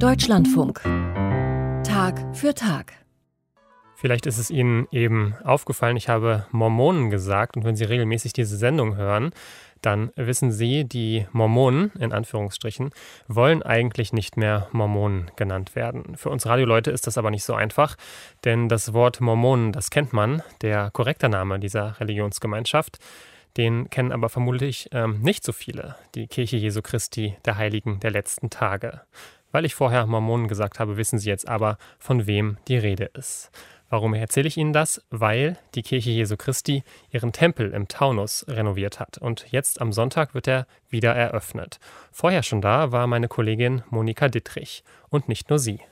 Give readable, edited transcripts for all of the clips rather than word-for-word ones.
Deutschlandfunk. Tag für Tag. Vielleicht ist es Ihnen eben aufgefallen, ich habe Mormonen gesagt. Und wenn Sie regelmäßig diese Sendung hören, dann wissen Sie, die Mormonen, in Anführungsstrichen, wollen eigentlich nicht mehr Mormonen genannt werden. Für uns Radioleute ist das aber nicht so einfach, denn das Wort Mormonen, das kennt man, der korrekte Name dieser Religionsgemeinschaft. Den kennen aber vermutlich nicht so viele, die Kirche Jesu Christi, der Heiligen der letzten Tage. Weil ich vorher Mormonen gesagt habe, wissen Sie jetzt aber, von wem die Rede ist. Warum erzähle ich Ihnen das? Weil die Kirche Jesu Christi ihren Tempel im Taunus renoviert hat. Und jetzt am Sonntag wird er wieder eröffnet. Vorher schon da war meine Kollegin Monika Dittrich. Und nicht nur sie.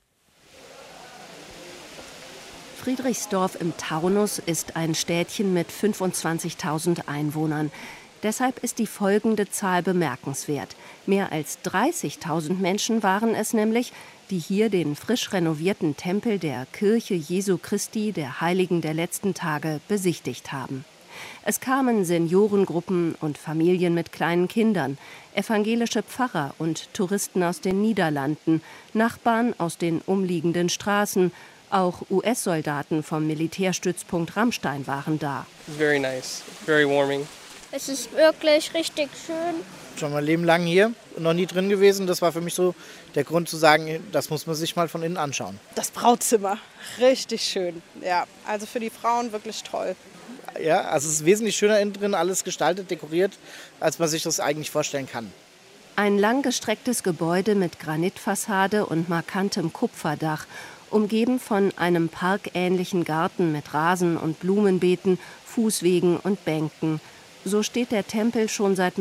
Friedrichsdorf im Taunus ist ein Städtchen mit 25.000 Einwohnern. Deshalb ist die folgende Zahl bemerkenswert. Mehr als 30.000 Menschen waren es nämlich, die hier den frisch renovierten Tempel der Kirche Jesu Christi, der Heiligen der letzten Tage, besichtigt haben. Es kamen Seniorengruppen und Familien mit kleinen Kindern, evangelische Pfarrer und Touristen aus den Niederlanden, Nachbarn aus den umliegenden Straßen. Auch US-Soldaten vom Militärstützpunkt Ramstein waren da. Very nice, very warming. Es ist wirklich richtig schön. Schon mein Leben lang hier, noch nie drin gewesen. Das war für mich so der Grund zu sagen, das muss man sich mal von innen anschauen. Das Brautzimmer, richtig schön. Ja, also für die Frauen wirklich toll. Ja, also es ist wesentlich schöner innen drin, alles gestaltet, dekoriert, als man sich das eigentlich vorstellen kann. Ein langgestrecktes Gebäude mit Granitfassade und markantem Kupferdach, umgeben von einem parkähnlichen Garten mit Rasen- und Blumenbeeten, Fußwegen und Bänken. So steht der Tempel schon seit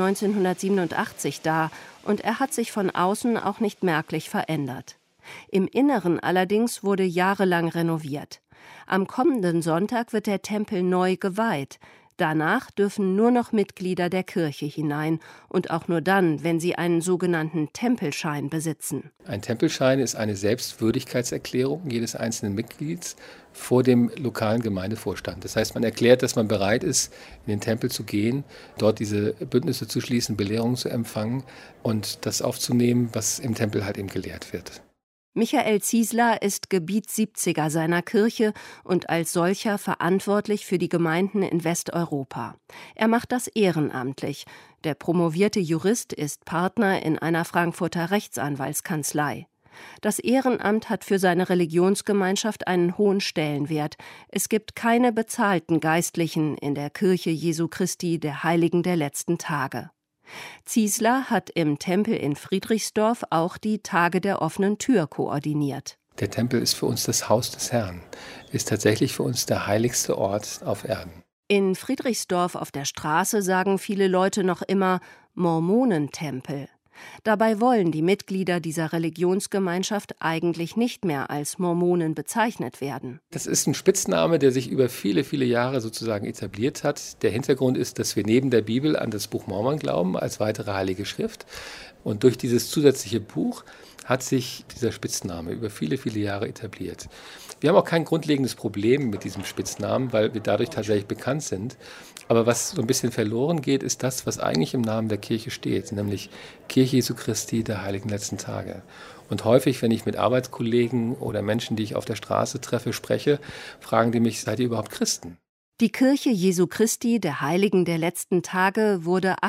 1987 da und er hat sich von außen auch nicht merklich verändert. Im Inneren allerdings wurde jahrelang renoviert. Am kommenden Sonntag wird der Tempel neu geweiht. Danach dürfen nur noch Mitglieder der Kirche hinein und auch nur dann, wenn sie einen sogenannten Tempelschein besitzen. Ein Tempelschein ist eine Selbstwürdigkeitserklärung jedes einzelnen Mitglieds vor dem lokalen Gemeindevorstand. Das heißt, man erklärt, dass man bereit ist, in den Tempel zu gehen, dort diese Bündnisse zu schließen, Belehrungen zu empfangen und das aufzunehmen, was im Tempel halt eben gelehrt wird. Michael Ziesler ist Gebietssiebziger seiner Kirche und als solcher verantwortlich für die Gemeinden in Westeuropa. Er macht das ehrenamtlich. Der promovierte Jurist ist Partner in einer Frankfurter Rechtsanwaltskanzlei. Das Ehrenamt hat für seine Religionsgemeinschaft einen hohen Stellenwert. Es gibt keine bezahlten Geistlichen in der Kirche Jesu Christi, der Heiligen der letzten Tage. Ziesler hat im Tempel in Friedrichsdorf auch die Tage der offenen Tür koordiniert. Der Tempel ist für uns das Haus des Herrn, ist tatsächlich für uns der heiligste Ort auf Erden. In Friedrichsdorf auf der Straße sagen viele Leute noch immer Mormonentempel. Dabei wollen die Mitglieder dieser Religionsgemeinschaft eigentlich nicht mehr als Mormonen bezeichnet werden. Das ist ein Spitzname, der sich über viele, viele Jahre sozusagen etabliert hat. Der Hintergrund ist, dass wir neben der Bibel an das Buch Mormon glauben als weitere heilige Schrift. Und durch dieses zusätzliche Buch hat sich dieser Spitzname über viele, viele Jahre etabliert. Wir haben auch kein grundlegendes Problem mit diesem Spitznamen, weil wir dadurch tatsächlich bekannt sind. Aber was so ein bisschen verloren geht, ist das, was eigentlich im Namen der Kirche steht, nämlich Kirche Jesu Christi, der Heiligen letzten Tage. Und häufig, wenn ich mit Arbeitskollegen oder Menschen, die ich auf der Straße treffe, spreche, fragen die mich, seid ihr überhaupt Christen? Die Kirche Jesu Christi, der Heiligen der letzten Tage, wurde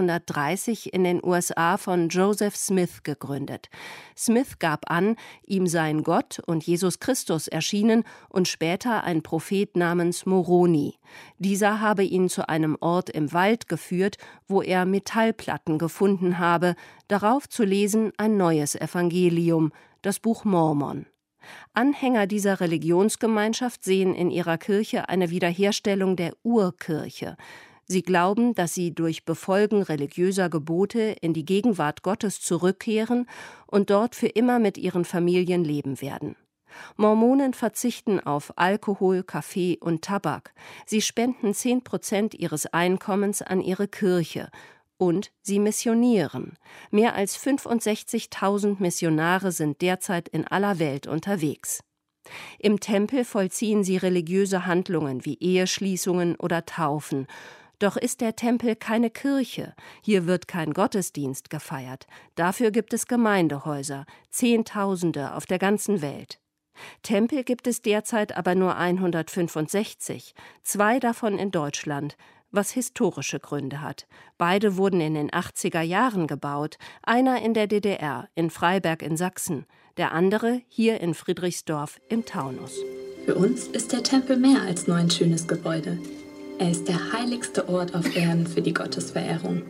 1830 in den USA von Joseph Smith gegründet. Smith gab an, ihm seien Gott und Jesus Christus erschienen und später ein Prophet namens Moroni. Dieser habe ihn zu einem Ort im Wald geführt, wo er Metallplatten gefunden habe, darauf zu lesen ein neues Evangelium, das Buch Mormon. Anhänger dieser Religionsgemeinschaft sehen in ihrer Kirche eine Wiederherstellung der Urkirche. Sie glauben, dass sie durch Befolgen religiöser Gebote in die Gegenwart Gottes zurückkehren und dort für immer mit ihren Familien leben werden. Mormonen verzichten auf Alkohol, Kaffee und Tabak. Sie spenden 10% ihres Einkommens an ihre Kirche. Und sie missionieren. Mehr als 65.000 Missionare sind derzeit in aller Welt unterwegs. Im Tempel vollziehen sie religiöse Handlungen wie Eheschließungen oder Taufen. Doch ist der Tempel keine Kirche. Hier wird kein Gottesdienst gefeiert. Dafür gibt es Gemeindehäuser, Zehntausende auf der ganzen Welt. Tempel gibt es derzeit aber nur 165, 2 davon in Deutschland, was historische Gründe hat. Beide wurden in den 80er Jahren gebaut, einer in der DDR, in Freiberg in Sachsen, der andere hier in Friedrichsdorf im Taunus. Für uns ist der Tempel mehr als nur ein schönes Gebäude. Er ist der heiligste Ort auf Erden für die Gottesverehrung.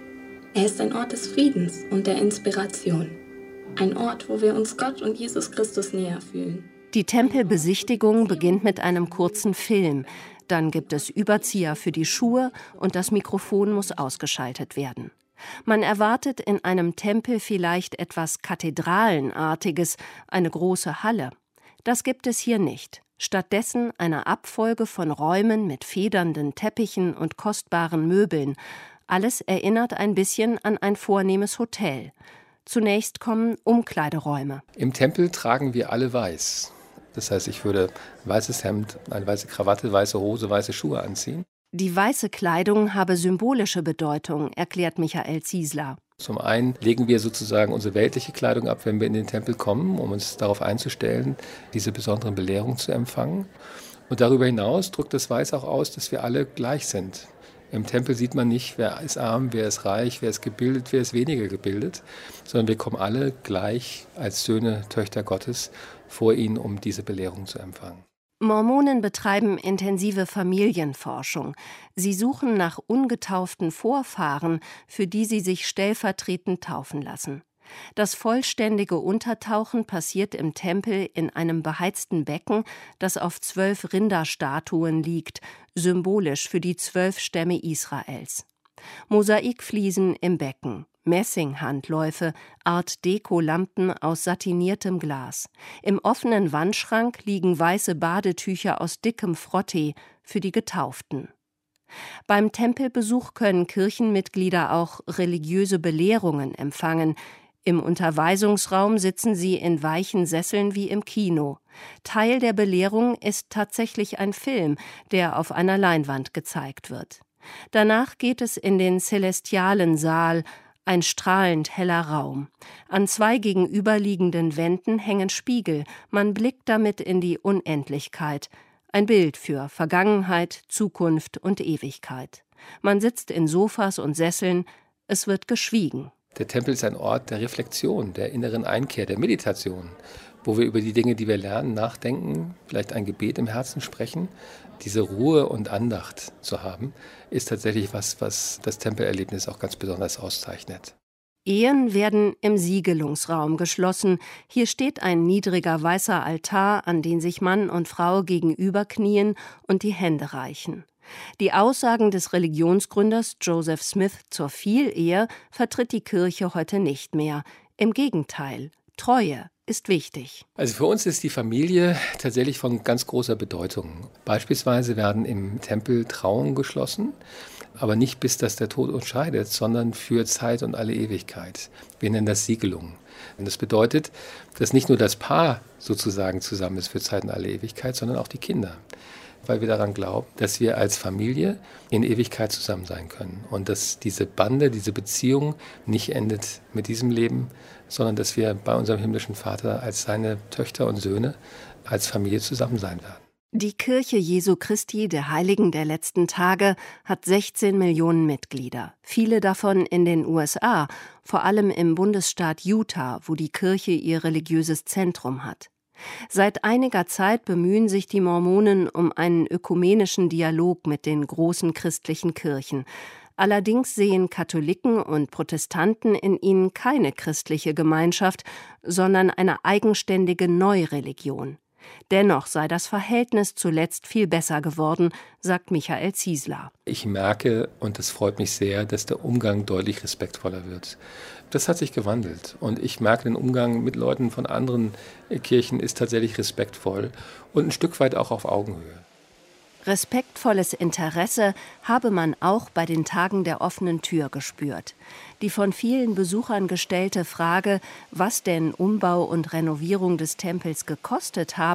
Er ist ein Ort des Friedens und der Inspiration. Ein Ort, wo wir uns Gott und Jesus Christus näher fühlen. Die Tempelbesichtigung beginnt mit einem kurzen Film. Dann gibt es Überzieher für die Schuhe und das Mikrofon muss ausgeschaltet werden. Man erwartet in einem Tempel vielleicht etwas Kathedralenartiges, eine große Halle. Das gibt es hier nicht. Stattdessen eine Abfolge von Räumen mit federnden Teppichen und kostbaren Möbeln. Alles erinnert ein bisschen an ein vornehmes Hotel. Zunächst kommen Umkleideräume. Im Tempel tragen wir alle weiß. Das heißt, ich würde weißes Hemd, eine weiße Krawatte, weiße Hose, weiße Schuhe anziehen. Die weiße Kleidung habe symbolische Bedeutung, erklärt Michael Ziesler. Zum einen legen wir sozusagen unsere weltliche Kleidung ab, wenn wir in den Tempel kommen, um uns darauf einzustellen, diese besonderen Belehrungen zu empfangen. Und darüber hinaus drückt das Weiß auch aus, dass wir alle gleich sind. Im Tempel sieht man nicht, wer ist arm, wer ist reich, wer ist gebildet, wer ist weniger gebildet, sondern wir kommen alle gleich als Söhne, Töchter Gottes vor ihn, um diese Belehrung zu empfangen. Mormonen betreiben intensive Familienforschung. Sie suchen nach ungetauften Vorfahren, für die sie sich stellvertretend taufen lassen. Das vollständige Untertauchen passiert im Tempel in einem beheizten Becken, das auf 12 Rinderstatuen liegt, symbolisch für die 12 Stämme Israels. Mosaikfliesen im Becken, Messinghandläufe, Art-Deko-Lampen aus satiniertem Glas. Im offenen Wandschrank liegen weiße Badetücher aus dickem Frottee für die Getauften. Beim Tempelbesuch können Kirchenmitglieder auch religiöse Belehrungen empfangen. Im Unterweisungsraum sitzen sie in weichen Sesseln wie im Kino. Teil der Belehrung ist tatsächlich ein Film, der auf einer Leinwand gezeigt wird. Danach geht es in den celestialen Saal, ein strahlend heller Raum. An 2 gegenüberliegenden Wänden hängen Spiegel, man blickt damit in die Unendlichkeit. Ein Bild für Vergangenheit, Zukunft und Ewigkeit. Man sitzt in Sofas und Sesseln, es wird geschwiegen. Der Tempel ist ein Ort der Reflexion, der inneren Einkehr, der Meditation, wo wir über die Dinge, die wir lernen, nachdenken, vielleicht ein Gebet im Herzen sprechen. Diese Ruhe und Andacht zu haben, ist tatsächlich was das Tempelerlebnis auch ganz besonders auszeichnet. Ehen werden im Siegelungsraum geschlossen. Hier steht ein niedriger weißer Altar, an den sich Mann und Frau gegenüber knien und die Hände reichen. Die Aussagen des Religionsgründers Joseph Smith zur Vielehe vertritt die Kirche heute nicht mehr. Im Gegenteil, Treue ist wichtig. Also für uns ist die Familie tatsächlich von ganz großer Bedeutung. Beispielsweise werden im Tempel Trauungen geschlossen, aber nicht bis dass der Tod uns scheidet, sondern für Zeit und alle Ewigkeit. Wir nennen das Siegelung. Und das bedeutet, dass nicht nur das Paar sozusagen zusammen ist für Zeit und alle Ewigkeit, sondern auch die Kinder. Weil wir daran glauben, dass wir als Familie in Ewigkeit zusammen sein können und dass diese Bande, diese Beziehung nicht endet mit diesem Leben, sondern dass wir bei unserem himmlischen Vater als seine Töchter und Söhne als Familie zusammen sein werden. Die Kirche Jesu Christi der Heiligen der letzten Tage hat 16 Millionen Mitglieder, viele davon in den USA, vor allem im Bundesstaat Utah, wo die Kirche ihr religiöses Zentrum hat. Seit einiger Zeit bemühen sich die Mormonen um einen ökumenischen Dialog mit den großen christlichen Kirchen. Allerdings sehen Katholiken und Protestanten in ihnen keine christliche Gemeinschaft, sondern eine eigenständige Neureligion. Dennoch sei das Verhältnis zuletzt viel besser geworden, sagt Michael Ziesler. Ich merke, und das freut mich sehr, dass der Umgang deutlich respektvoller wird. Das hat sich gewandelt und ich merke, den Umgang mit Leuten von anderen Kirchen ist tatsächlich respektvoll und ein Stück weit auch auf Augenhöhe. Respektvolles Interesse habe man auch bei den Tagen der offenen Tür gespürt. Die von vielen Besuchern gestellte Frage, was denn Umbau und Renovierung des Tempels gekostet haben,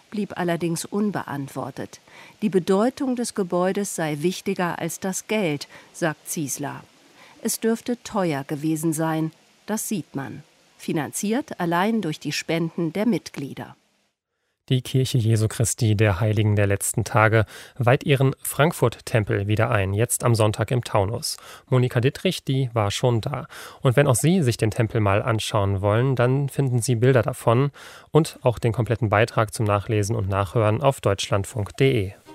blieb allerdings unbeantwortet. Die Bedeutung des Gebäudes sei wichtiger als das Geld, sagt Zieslar. Es dürfte teuer gewesen sein, das sieht man. Finanziert allein durch die Spenden der Mitglieder. Die Kirche Jesu Christi der Heiligen der letzten Tage weiht ihren Frankfurt-Tempel wieder ein, jetzt am Sonntag im Taunus. Monika Dittrich, die war schon da. Und wenn auch Sie sich den Tempel mal anschauen wollen, dann finden Sie Bilder davon und auch den kompletten Beitrag zum Nachlesen und Nachhören auf deutschlandfunk.de.